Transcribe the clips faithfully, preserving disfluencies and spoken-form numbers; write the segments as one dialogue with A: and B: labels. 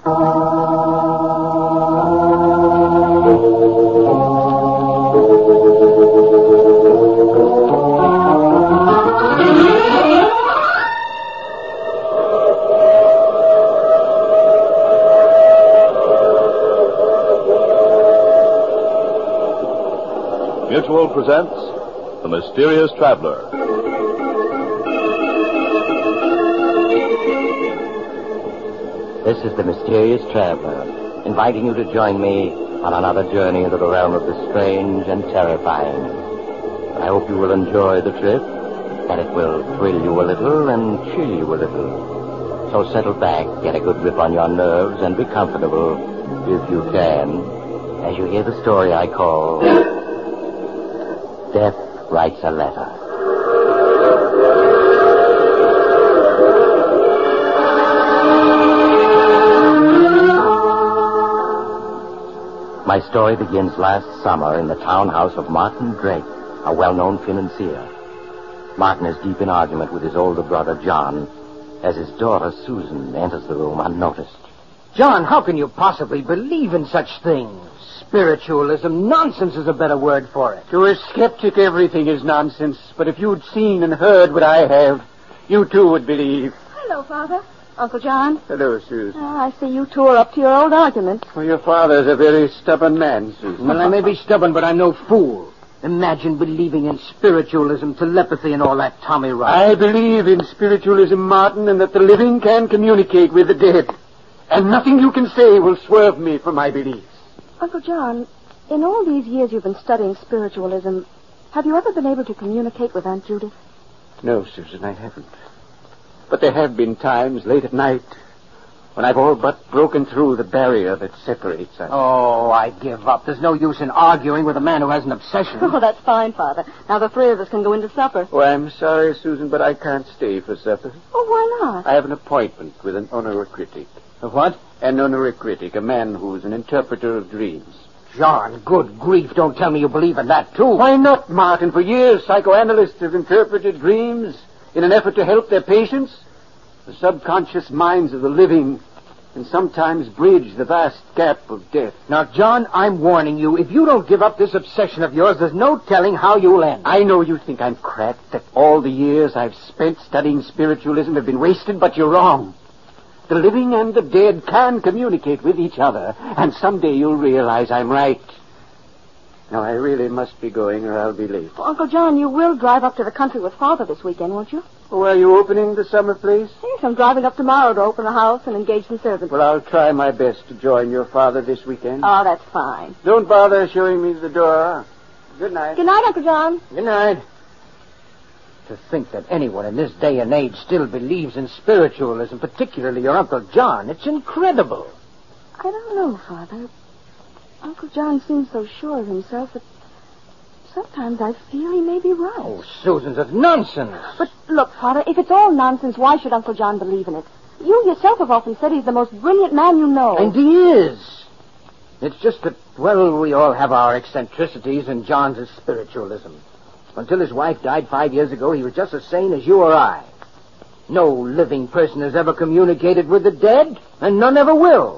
A: Mutual presents The Mysterious Traveler.
B: This is The Mysterious Traveler, inviting you to join me on another journey into the realm of the strange and terrifying. I hope you will enjoy the trip, that it will thrill you a little and chill you a little. So settle back, get a good grip on your nerves, and be comfortable, if you can, as you hear the story I call... Death Writes a Letter. My story begins last summer in the townhouse of Martin Drake, a well-known financier. Martin is deep in argument with his older brother, John, as his daughter, Susan, enters the room unnoticed.
C: John, how can you possibly believe in such things? Spiritualism. Nonsense is a better word for it.
D: To a skeptic, everything is nonsense. But if you'd seen and heard what I have, you too would believe.
E: Hello, Father. Uncle John.
D: Hello, Susan.
E: Oh, I see you two are up to your old argument.
D: Well, your father's a very stubborn man, Susan.
C: Well, I may be stubborn, but I'm no fool. Imagine believing in spiritualism, telepathy, and all that Tommy Rod.
D: I believe in spiritualism, Martin, and that the living can communicate with the dead. And nothing you can say will swerve me from my beliefs.
E: Uncle John, in all these years you've been studying spiritualism, have you ever been able to communicate with Aunt Judith?
D: No, Susan, I haven't. But there have been times late at night when I've all but broken through the barrier that separates us.
C: Oh, I give up. There's no use in arguing with a man who has an obsession.
E: Oh, that's fine, Father. Now the three of us can go into supper.
D: Oh, I'm sorry, Susan, but I can't stay for supper.
E: Oh, why not?
D: I have an appointment with an honoricritic.
C: A what?
D: An honoricritic, a man who's an interpreter of dreams.
C: John, good grief, don't tell me you believe in that, too.
D: Why not, Martin? For years, psychoanalysts have interpreted dreams in an effort to help their patients. The subconscious minds of the living and sometimes bridge the vast gap of death.
C: Now, John, I'm warning you, if you don't give up this obsession of yours, there's no telling how you'll end.
D: I know you think I'm cracked, that all the years I've spent studying spiritualism have been wasted, but you're wrong. The living and the dead can communicate with each other, and someday you'll realize I'm right. Now, I really must be going, or I'll be late.
E: Well, Uncle John, you will drive up to the country with Father this weekend, won't you?
D: Oh, are you opening the summer place?
E: Yes, I'm driving up tomorrow to open the house and engage some servants.
D: Well, I'll try my best to join your father this weekend.
E: Oh, that's fine.
D: Don't bother showing me the door. Good night.
E: Good night, Uncle John.
C: Good night. To think that anyone in this day and age still believes in spiritualism, particularly your Uncle John, it's incredible.
E: I don't know, Father. Uncle John seems so sure of himself that sometimes I feel he may be right.
C: Oh, Susan, that's nonsense.
E: But look, Father, if it's all nonsense, why should Uncle John believe in it? You yourself have often said he's the most brilliant man you know.
C: And he is. It's just that, well, we all have our eccentricities, and John's is spiritualism. Until his wife died five years ago, he was just as sane as you or I. No living person has ever communicated with the dead, and none ever will.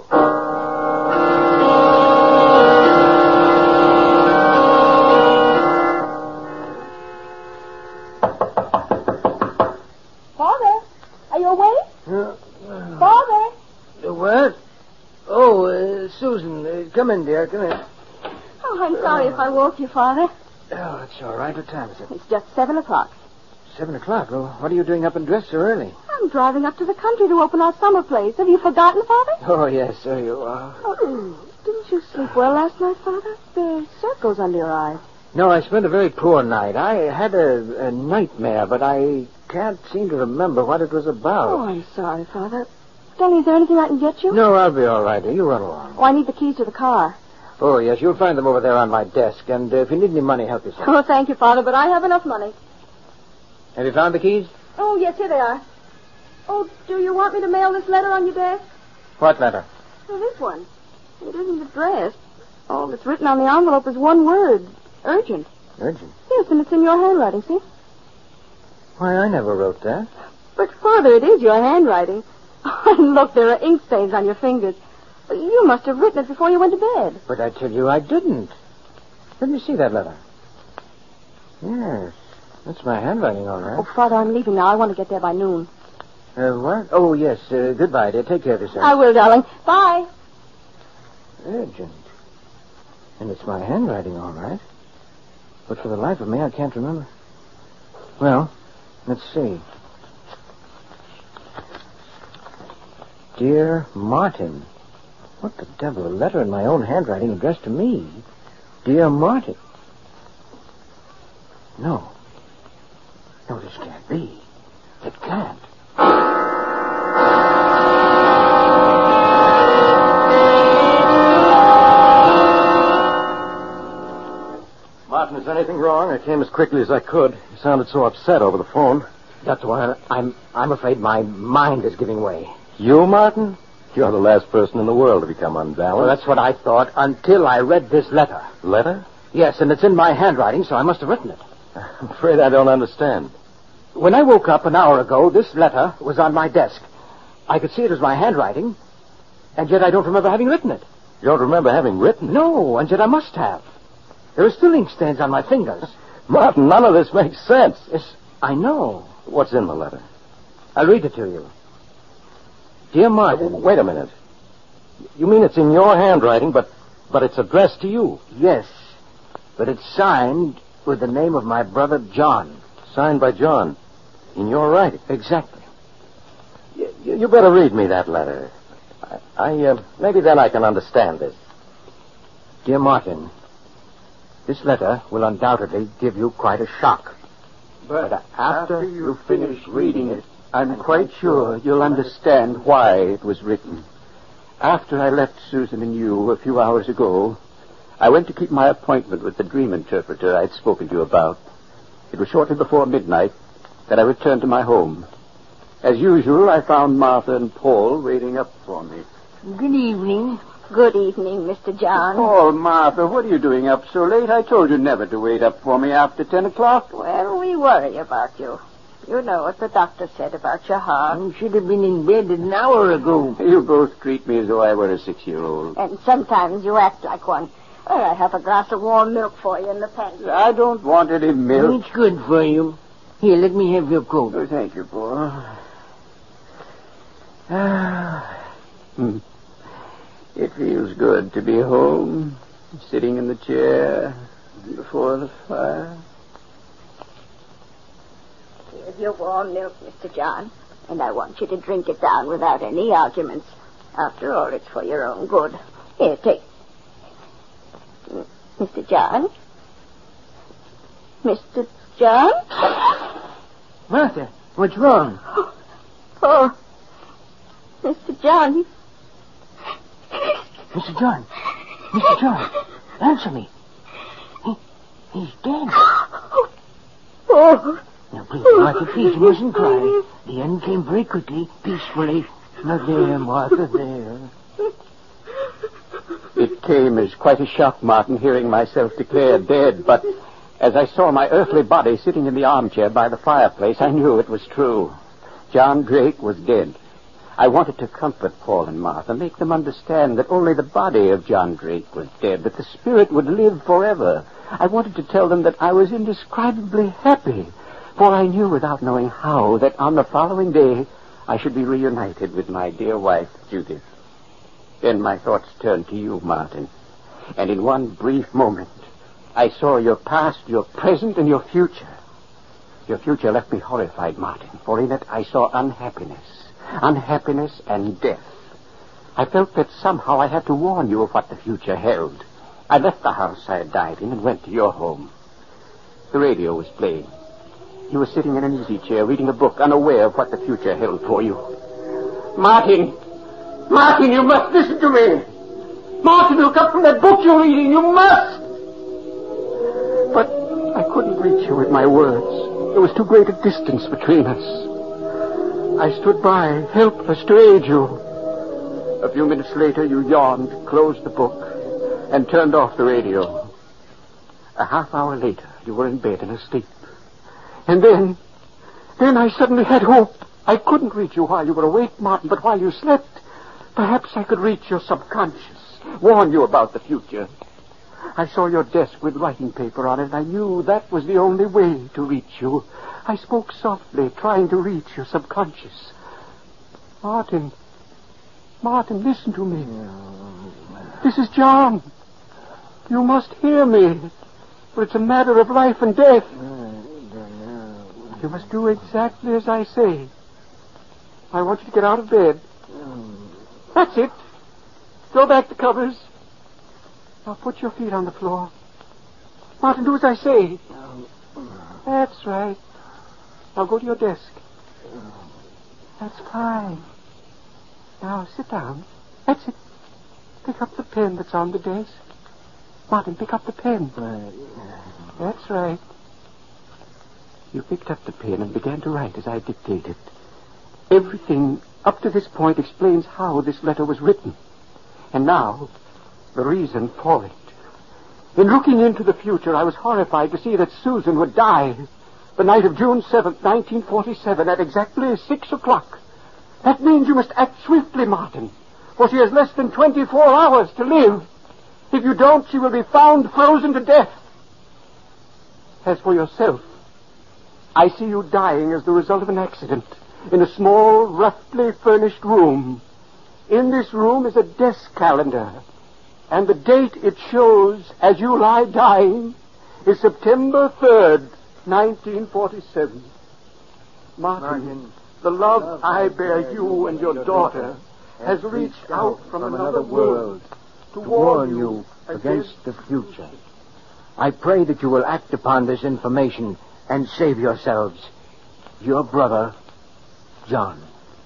E: Father, are you awake?
C: Uh,
E: Father?
C: uh, what? Oh, uh, Susan, uh, come in, dear, come in.
E: Oh, I'm sorry if I woke you, Father.
C: Oh, it's all right. What time is it?
E: It's just seven o'clock.
C: Seven o'clock. Well, what are you doing up and dressed so early?
E: I'm driving up to the country to open our summer place. Have you forgotten, Father?
C: Oh, yes, so you are.
E: Oh, didn't you sleep well last night, Father? There are circles under your eyes.
C: No, I spent a very poor night. I had a, a nightmare, but I can't seem to remember what it was about.
E: Oh, I'm sorry, Father. Tell me, is there anything I can get you?
C: No, I'll be all right. You run along.
E: Oh, I need the keys to the car.
C: Oh, yes, you'll find them over there on my desk. And uh, if you need any money, help yourself.
E: Oh, thank you, Father, but I have enough money.
C: Have you found the keys?
E: Oh, yes, here they are. Oh, do you want me to mail this letter on your desk?
C: What letter?
E: Oh, this one. It isn't addressed. All that's written on the envelope is one word. Urgent.
C: Urgent?
E: Yes, and it's in your handwriting, see?
C: Why, I never wrote that.
E: But, Father, it is your handwriting. And look, there are ink stains on your fingers. You must have written it before you went to bed.
C: But I tell you I didn't. Let me see that letter. Yes, that's my handwriting, all right.
E: Oh, Father, I'm leaving now. I want to get there by noon.
C: Uh, what? Oh, yes. Uh, goodbye, dear. Take care of yourself.
E: I will, darling. Bye.
C: Urgent. And it's my handwriting, all right. But for the life of me, I can't remember. Well, let's see. Dear Martin. What the devil? A letter in my own handwriting addressed to me. Dear Martin. No. No, this can't be. It can't.
F: Martin, is anything wrong? I came as quickly as I could. You sounded so upset over the phone.
C: Doctor Warren, I'm, I'm afraid my mind is giving way.
F: You, Martin? You're the last person in the world to become unbalanced.
C: Well, that's what I thought until I read this letter.
F: Letter?
C: Yes, and it's in my handwriting, so I must have written it.
F: I'm afraid I don't understand.
C: When I woke up an hour ago, this letter was on my desk. I could see it was my handwriting, and yet I don't remember having written it.
F: You don't remember having written it?
C: No, and yet I must have. There are still ink stains on my fingers.
F: Martin, none of this makes sense.
C: Yes, I know.
F: What's in the letter?
C: I'll read it to you. Dear Martin.
F: Wait a minute. You mean it's in your handwriting, but but it's addressed to you?
C: Yes, but it's signed with the name of my brother John.
F: Signed by John. In your writing?
C: Exactly.
F: You, you better read me that letter. I, I uh, maybe then I can understand this.
C: Dear Martin, this letter will undoubtedly give you quite a shock.
D: But,
C: but
D: after, after you finish reading it, I'm quite sure you'll understand why it was written. After I left Susan and you a few hours ago, I went to keep my appointment with the dream interpreter I'd spoken to you about. It was shortly before midnight that I returned to my home. As usual, I found Martha and Paul waiting up for me.
E: Good evening. Good evening, Mister John.
D: Paul, Martha, what are you doing up so late? I told you never to wait up for me after ten o'clock.
E: Well, we worry about you. You know what the doctor said about your heart.
C: You should have been in bed an hour ago.
D: You both treat me as though I were a six-year-old.
E: And sometimes you act like one. Well, I have a glass of warm milk for you in the pantry.
D: I don't want any milk.
C: It's good for you. Here, let me have your coat.
D: Oh, thank you, Paul. Ah, hmm. It feels good to be home, sitting in the chair before the fire.
E: Here's your warm milk, Mister John, and I want you to drink it down without any arguments. After all, it's for your own good. Here, take. Mister John? Mister John?
C: Martha, what's wrong?
E: Oh, Mister John.
C: Mister John. Mister John, answer me. He, he's dead.
E: Oh.
C: Now, please, Martha, please, you mustn't cry. The end came very quickly, peacefully. Now, there, Martha, there.
D: It came as quite a shock, Martin, hearing myself declared dead, but as I saw my earthly body sitting in the armchair by the fireplace, I knew it was true. John Drake was dead. I wanted to comfort Paul and Martha, make them understand that only the body of John Drake was dead, but the spirit would live forever. I wanted to tell them that I was indescribably happy, for I knew without knowing how that on the following day I should be reunited with my dear wife, Judith. Then my thoughts turned to you, Martin, and in one brief moment I saw your past, your present, and your future. Your future left me horrified, Martin, for in it I saw unhappiness. Unhappiness and death. I felt that somehow I had to warn you of what the future held. I left the house I had died in and went to your home. The radio was playing. You were sitting in an easy chair reading a book, unaware of what the future held for you. Martin! Martin, you must listen to me! Martin, look up from that book you're reading. You must! But I couldn't reach you with my words. There was too great a distance between us. I stood by, helpless to aid you. A few minutes later, you yawned, closed the book, and turned off the radio. A half hour later, you were in bed and asleep. And then, then I suddenly had hope. I couldn't reach you while you were awake, Martin, but while you slept, Perhaps I could reach your subconscious, warn you about the future. I saw your desk with writing paper on it, and I knew that was the only way to reach you. I spoke softly, trying to reach your subconscious. Martin, Martin, listen to me. This is John. You must hear me, for it's a matter of life and death. You must do exactly as I say. I want you to get out of bed. That's it. Throw back the covers. Now put your feet on the floor. Martin, do as I say. That's right. Now go to your desk. That's fine. Now sit down. That's it. Pick up the pen that's on the desk. Martin, pick up the pen. That's right. You picked up the pen and began to write as I dictated. Everything up to this point explains how this letter was written. And now, the reason for it. In looking into the future, I was horrified to see that Susan would die the night of June seventh, nineteen forty-seven, at exactly six o'clock. That means you must act swiftly, Martin, for she has less than twenty-four hours to live. If you don't, she will be found frozen to death. As for yourself, I see you dying as the result of an accident in a small, roughly furnished room. In this room is a desk calendar, and the date it shows as you lie dying is September third, nineteen forty-seven. Martin, Martin the love, love I bear you and your, your daughter has reached out from another world to warn you against the future.
C: I pray that you will act upon this information and save yourselves. Your brother, John.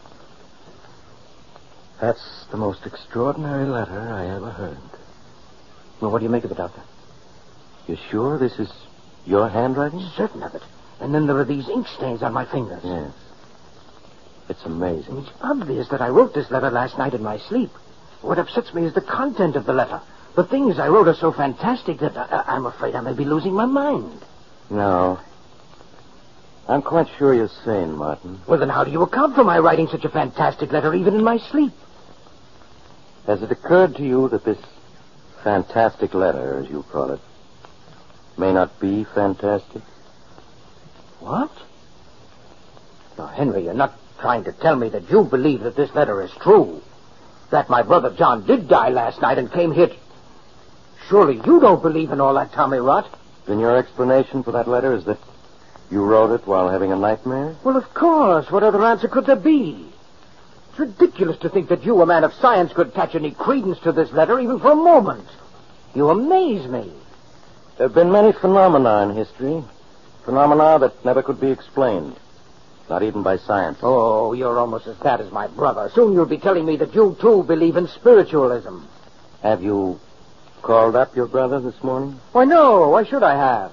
F: That's the most extraordinary letter I ever heard.
C: Well, what do you make of it, Doctor?
F: You sure this is your handwriting?
C: Certain of it. And then there are these ink stains on my fingers.
F: Yes. It's amazing.
C: It's obvious that I wrote this letter last night in my sleep. What upsets me is the content of the letter. The things I wrote are so fantastic that I, I'm afraid I may be losing my mind.
F: No. I'm quite sure you're sane, Martin.
C: Well, then how do you account for my writing such a fantastic letter even in my sleep?
F: Has it occurred to you that this fantastic letter, as you call it, may not be fantastic?
C: What? Now, Henry, you're not trying to tell me that you believe that this letter is true. That my brother John did die last night and came here to... Surely you don't believe in all that tommy rot.
F: Then your explanation for that letter is that you wrote it while having a nightmare?
C: Well, of course. What other answer could there be? It's ridiculous to think that you, a man of science, could attach any credence to this letter even for a moment. You amaze me.
F: There have been many phenomena in history. Phenomena that never could be explained. Not even by science.
C: Oh, you're almost as bad as my brother. Soon you'll be telling me that you, too, believe in spiritualism.
F: Have you called up your brother this morning?
C: Why, no. Why should I have?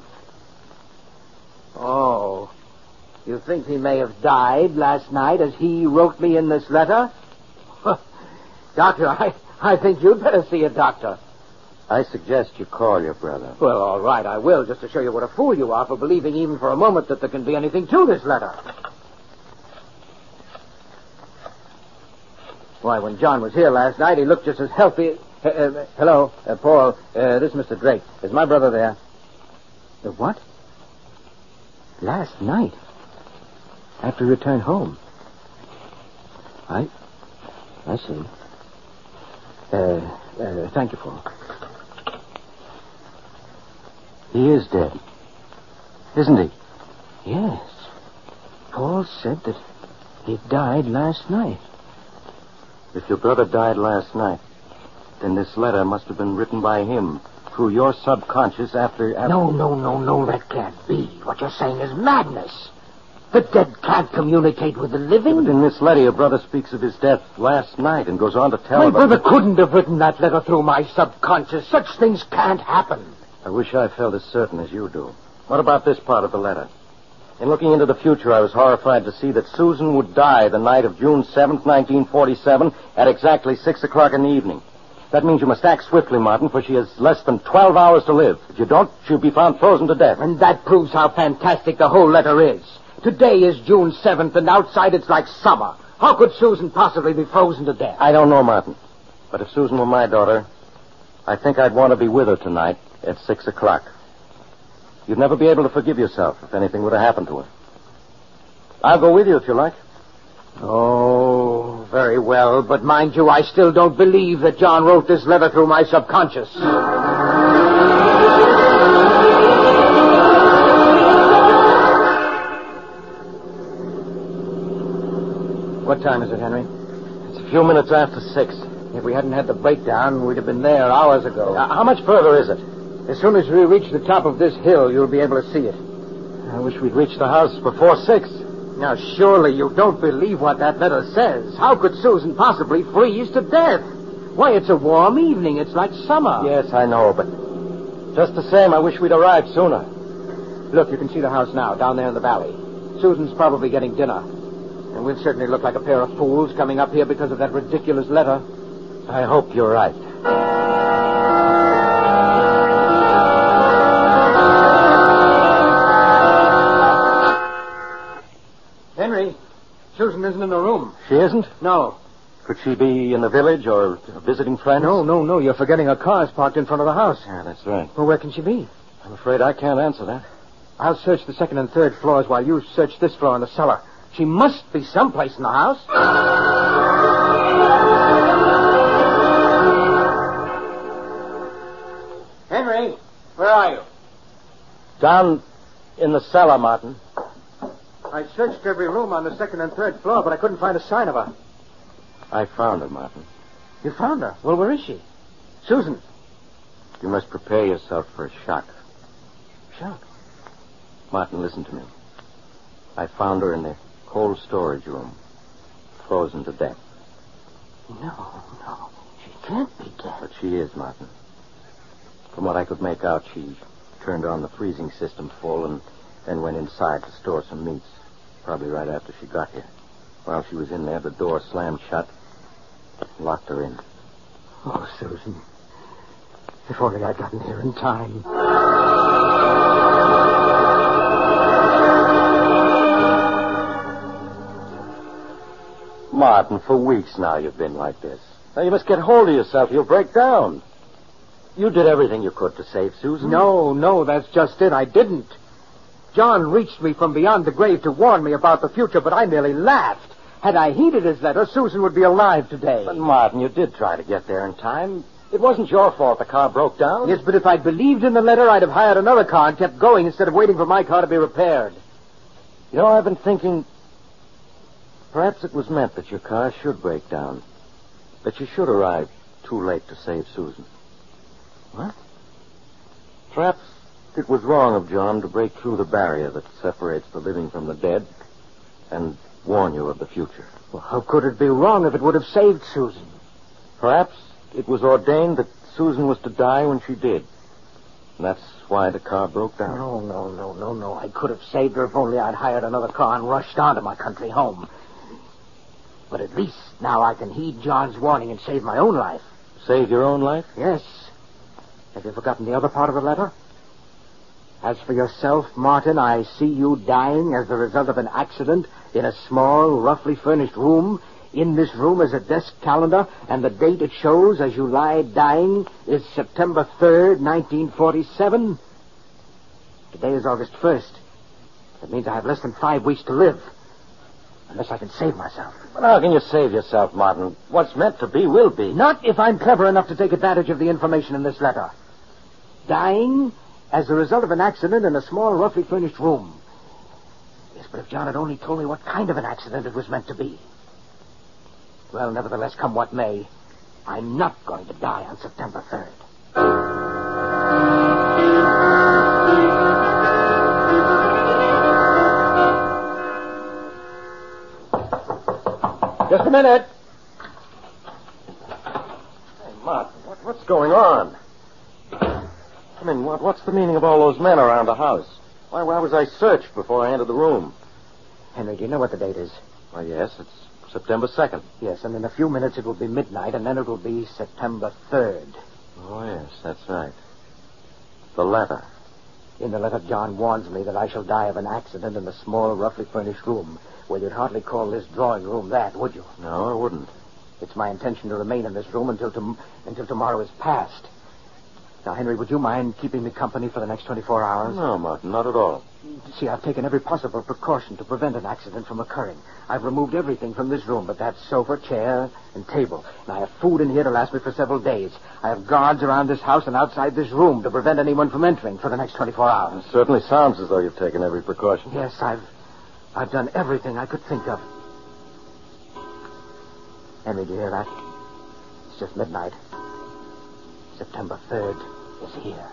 C: Oh, you think he may have died last night as he wrote me in this letter? Doctor, I, I think you'd better see a doctor.
F: I suggest you call your brother.
C: Well, all right, I will, just to show you what a fool you are for believing even for a moment that there can be anything to this letter. Why, when John was here last night, he looked just as healthy... Uh, uh, hello, uh, Paul. Uh, this is Mister Drake. Is my brother there? The what? Last night? After he returned home? I... I see. Uh, uh, thank you, Paul.
F: He is dead. Isn't he?
C: Yes. Paul said that he died last night.
F: If your brother died last night, then this letter must have been written by him through your subconscious after... after...
C: No, no, no, no, that can't be. What you're saying is madness. The dead can't communicate with the living.
F: Yeah, but in this letter, your brother speaks of his death last night and goes on to tell
C: My
F: about...
C: brother couldn't have written that letter through my subconscious. Such things can't happen.
F: I wish I felt as certain as you do. What about this part of the letter? In looking into the future, I was horrified to see that Susan would die the night of June seventh, nineteen forty-seven, at exactly six o'clock in the evening. That means you must act swiftly, Martin, for she has less than twelve hours to live. If you don't, she'll be found frozen to death.
C: And that proves how fantastic the whole letter is. Today is June seventh, and outside it's like summer. How could Susan possibly be frozen to death?
F: I don't know, Martin. But if Susan were my daughter, I think I'd want to be with her tonight at six o'clock. You'd never be able to forgive yourself if anything would have happened to her. I'll go with you if you like.
C: Oh, very well. But mind you, I still don't believe that John wrote this letter through my subconscious. What time is it, Henry?
F: It's a few minutes after six.
C: If we hadn't had the breakdown, we'd have been there hours ago.
F: Uh, how much further is it?
C: As soon as we reach the top of this hill, you'll be able to see it.
F: I wish we'd reached the house before six.
C: Now, surely you don't believe what that letter says. How could Susan possibly freeze to death? Why, it's a warm evening. It's like summer.
F: Yes, I know, but just the same, I wish we'd arrived sooner.
C: Look, you can see the house now, down there in the valley. Susan's probably getting dinner. And we'll certainly look like a pair of fools coming up here because of that ridiculous letter.
F: I hope you're right.
C: Henry, Susan isn't in the room.
F: She isn't?
C: No.
F: Could she be in the village or visiting friends?
C: No, no, no. You're forgetting her car's parked in front of the house.
F: Yeah, that's right.
C: Well, where can she be?
F: I'm afraid I can't answer that.
C: I'll search the second and third floors while you search this floor in the cellar. She must be someplace in the house. Henry, where are you?
F: Down in the cellar, Martin.
C: I searched every room on the second and third floor, but I couldn't find a sign of her.
F: I found her, Martin.
C: You found her? Well, where is she? Susan.
F: You must prepare yourself for a shock.
C: Shock?
F: Martin, listen to me. I found her in the cold storage room, frozen to death.
C: No, no. She can't be dead.
F: But she is, Martin. From what I could make out, she turned on the freezing system full and then went inside to store some meats, probably right after she got here. While she was in there, the door slammed shut, locked her in.
C: Oh, Susan. If only I'd gotten here in time.
F: Martin, for weeks now you've been like this. Now you must get hold of yourself. You'll break down. You did everything you could to save Susan.
C: No, no, that's just it. I didn't. John reached me from beyond the grave to warn me about the future, but I merely laughed. Had I heeded his letter, Susan would be alive today.
F: But, Martin, you did try to get there in time. It wasn't your fault the car broke down.
C: Yes, but if I'd believed in the letter, I'd have hired another car and kept going instead of waiting for my car to be repaired.
F: You know, I've been thinking... Perhaps it was meant that your car should break down. That you should arrive too late to save Susan.
C: What?
F: Perhaps it was wrong of John to break through the barrier that separates the living from the dead and warn you of the future.
C: Well, how could it be wrong if it would have saved Susan?
F: Perhaps it was ordained that Susan was to die when she did. And that's why the car broke down.
C: No, no, no, no, no. I could have saved her if only I'd hired another car and rushed on to my country home. But at least now I can heed John's warning and save my own life.
F: Save your own life?
C: Yes. Have you forgotten the other part of the letter? As for yourself, Martin, I see you dying as the result of an accident in a small, roughly furnished room. In this room is a desk calendar, and the date it shows as you lie dying is September third, nineteen forty-seven. Today is August first. That means I have less than five weeks to live. Unless I can save myself.
F: But how can you save yourself, Martin? What's meant to be will be.
C: Not if I'm clever enough to take advantage of the information in this letter. Dying as a result of an accident in a small, roughly furnished room. Yes, but if John had only told me what kind of an accident it was meant to be. Well, nevertheless, come what may, I'm not going to die on September third. Just a minute.
F: Hey, Martin, what, what's going on? I mean, what, what's the meaning of all those men around the house? Why, why was I searched before I entered the room?
C: Henry, do you know what the date is?
F: Why, yes, it's September second.
C: Yes, and in a few minutes it will be midnight, and then it will be September third.
F: Oh, yes, that's right. The letter.
C: In the letter, John warns me that I shall die of an accident in a small, roughly furnished room. Well, you'd hardly call this drawing room that, would you?
F: No, I wouldn't.
C: It's my intention to remain in this room until tom- until tomorrow is past. Now, Henry, would you mind keeping me company for the next twenty-four hours?
F: No, Martin, not at all.
C: See, I've taken every possible precaution to prevent an accident from occurring. I've removed everything from this room but that sofa, chair, and table. And I have food in here to last me for several days. I have guards around this house and outside this room to prevent anyone from entering for the next twenty-four hours.
F: It certainly sounds as though you've taken every precaution.
C: Yes, I've... I've done everything I could think of. Henry, do you hear that? It's just midnight. September third is here.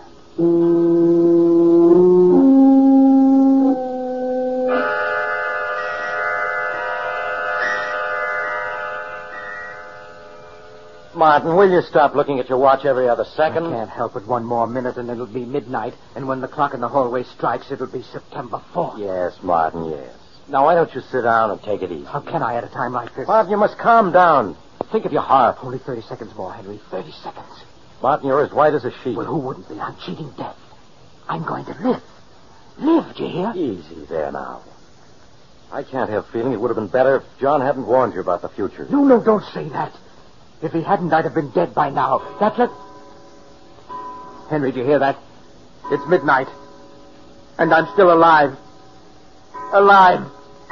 F: Martin, will you stop looking at your watch every other second?
C: I can't help it. One more minute and it'll be midnight. And when the clock in the hallway strikes, it'll be September fourth.
F: Yes, Martin, yes. Now, why don't you sit down and take it easy?
C: How can I at a time like this?
F: Martin, you must calm down. Think of your heart.
C: Only thirty seconds more, Henry. Thirty seconds.
F: Martin, you're as white as a sheet.
C: Well, who wouldn't be? I'm cheating death. I'm going to live. Live, do you hear?
F: Easy there now. I can't help feeling it would have been better if John hadn't warned you about the future.
C: No, no, don't say that. If he hadn't, I'd have been dead by now. That's it. Henry, do you hear that? It's midnight. And I'm still alive. Alive.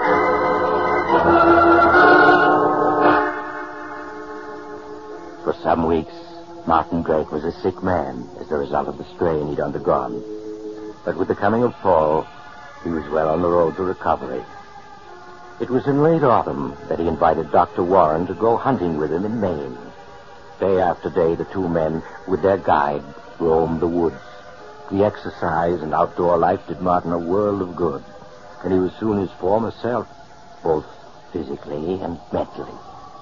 B: For some weeks, Martin Drake was a sick man as a result of the strain he'd undergone. But with the coming of fall, he was well on the road to recovery. It was in late autumn that he invited Doctor Warren to go hunting with him in Maine. Day after day, the two men, with their guide, roamed the woods. The exercise and outdoor life did Martin a world of good, and he was soon his former self, both physically and mentally.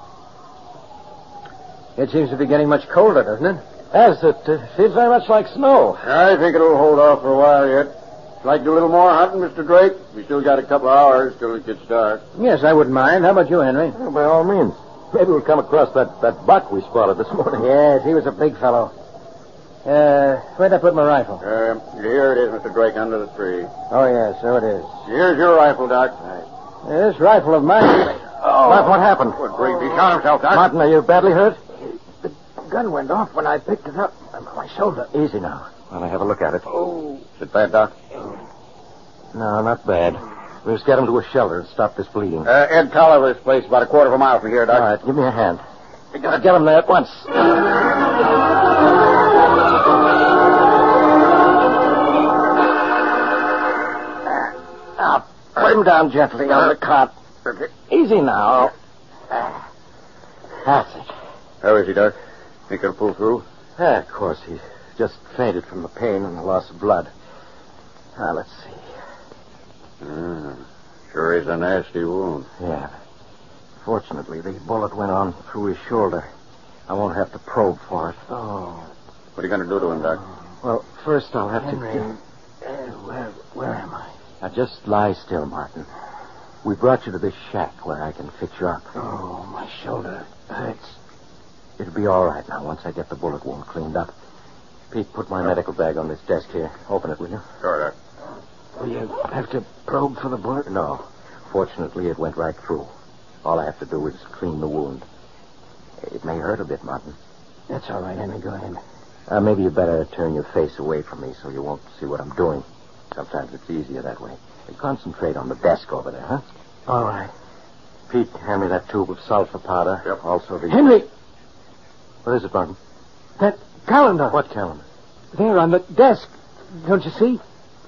C: It seems to be getting much colder, doesn't it?
F: Yes, it uh, feels very much like snow.
G: I think it'll hold off for a while yet. Like to do a little more hunting, Mister Drake? We still got a couple of hours till it gets dark.
C: Yes, I wouldn't mind. How about you, Henry?
F: Well, by all means. Maybe we'll come across that, that buck we spotted this morning.
C: Yes, he was a big fellow. Uh, where'd I put my rifle?
G: Uh, here it is, Mister Drake, under the tree.
C: Oh, yes, so it is.
G: Here's your rifle, Doc.
C: This rifle of mine...
F: Oh, what, what happened?
G: Good grief, he shot himself, Doc.
F: Martin, are you badly hurt?
C: The gun went off when I picked it up on my shoulder.
F: Easy now. While I have a look at it.
C: Oh.
G: Is it bad, Doc?
F: No, not bad. We'll just get him to a shelter and stop this bleeding.
G: Uh, Ed Tolliver's place, about a quarter of a mile from here, Doc.
F: All right, give me a hand. We gotta get him there at once. Now, put him down gently on the cot. Easy now. That's it.
G: How is he, Doc? Think he'll pull through?
F: Yeah, of course. He just fainted from the pain and the loss of blood. Now, let's see.
G: Mm, sure is a nasty wound.
F: Yeah. Fortunately, the bullet went on through his shoulder. I won't have to probe for it.
C: Oh.
G: What are you going to do to him, Doc?
F: Well, first I'll have
C: Henry,
F: to...
C: uh, where, where am I?
F: Now, just lie still, Martin. We brought you to this shack where I can fix you up.
C: Oh, my shoulder hurts.
F: It'll be all right now once I get the bullet wound cleaned up. Pete, put my medical bag on this desk here. Open it, will you?
G: Sure, Doc.
C: Will you have to probe for the bullet?
F: No. Fortunately, it went right through. All I have to do is clean the wound. It may hurt a bit, Martin.
C: That's all right, Henry. Go ahead.
F: Uh, maybe you better turn your face away from me so you won't see what I'm doing. Sometimes it's easier that way. And concentrate on the desk over there, huh?
C: All right.
F: Pete, hand me that tube of sulfur powder.
G: Yep.
F: Also the...
C: Henry,
F: What is it, Martin?
C: that calendar.
F: What calendar?
C: There on the desk. Don't you see?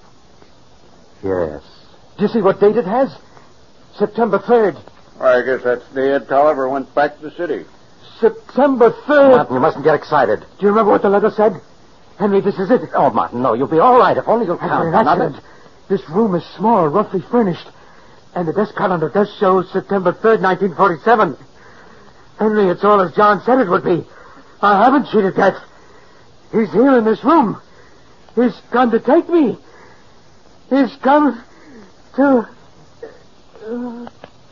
F: Yes.
C: Do you see what date it has? September third.
G: I guess that's the day Ed Tolliver went back to the city.
C: September third.
F: Martin, you mustn't get excited.
C: Do you remember what the letter said? Henry, this is it.
F: Oh, Martin, no. You'll be all right if only you'll
C: After
F: count.
C: an
F: Now,
C: accident. This room is small, roughly furnished. And the desk calendar does show September third, nineteen forty-seven. Henry, it's all as John said it would be. I haven't cheated death. He's here in this room. He's come to take me. He's come to... Uh...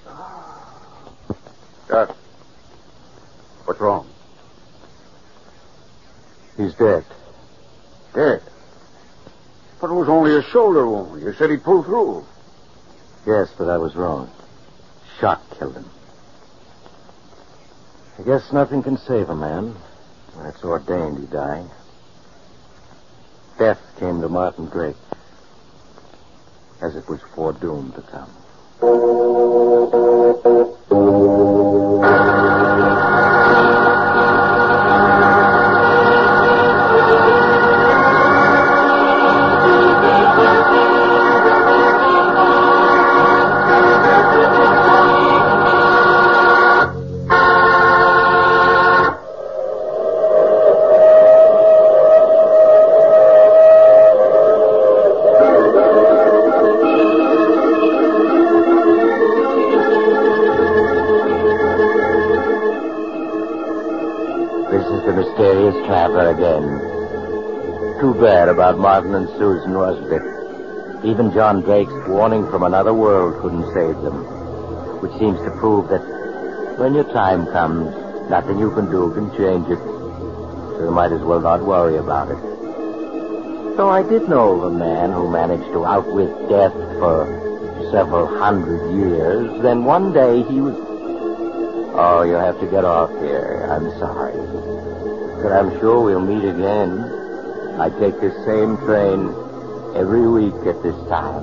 G: Doc, what's wrong?
F: He's dead.
G: Dead. But it was only a shoulder wound. You said he pulled through.
F: Yes, but I was wrong. Shot killed him. I guess nothing can save a man when it's ordained he die. Death came to Martin Drake as it was foredoomed to come. Traveler again. Too bad about Martin and Susan, wasn't it? Even John Drake's warning from another world couldn't save them. Which seems to prove that when your time comes, nothing you can do can change it. So you might as well not worry about it. So I did know of a man who managed to outwit death for several hundred years. Then one day he was... Oh, you have to get off here. I'm sorry. But I'm sure we'll meet again. I take this same train every week at this time.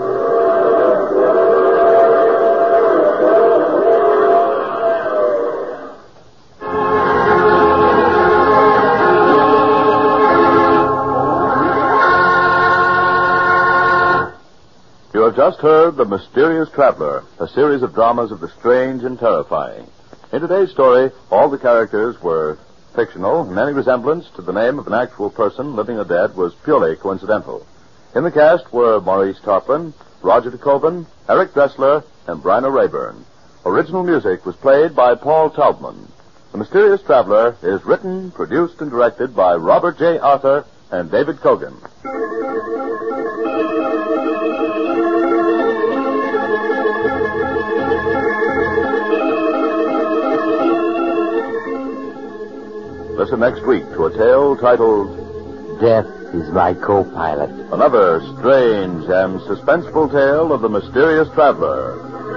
A: You have just heard The Mysterious Traveler, a series of dramas of the strange and terrifying. In today's story, all the characters were fictional, and any resemblance to the name of an actual person, living or dead, was purely coincidental. In the cast were Maurice Tarplin, Roger DeCoven, Eric Dressler, and Bryna Rayburn. Original music was played by Paul Taubman. The Mysterious Traveler is written, produced, and directed by Robert J. Arthur and David Kogan. Listen next week to a tale titled
B: Death is My Co-Pilot.
A: Another strange and suspenseful tale of the Mysterious Traveler.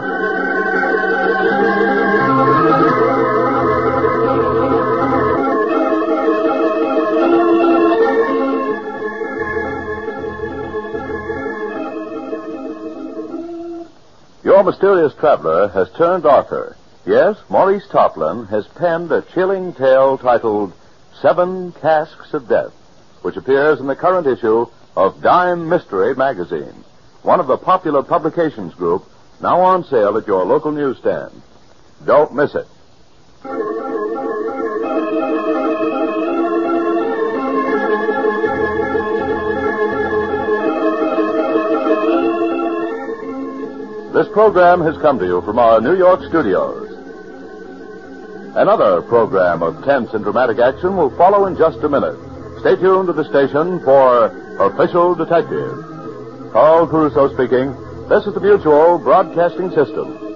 A: Your Mysterious Traveler has turned author. Yes, Maurice Tarplin has penned a chilling tale titled Seven Casks of Death, which appears in the current issue of Dime Mystery magazine, one of the popular publications group, now on sale at your local newsstand. Don't miss it. This program has come to you from our New York studios. Another program of tense and dramatic action will follow in just a minute. Stay tuned to the station for Official Detective. Carl Caruso speaking. This is the Mutual Broadcasting System.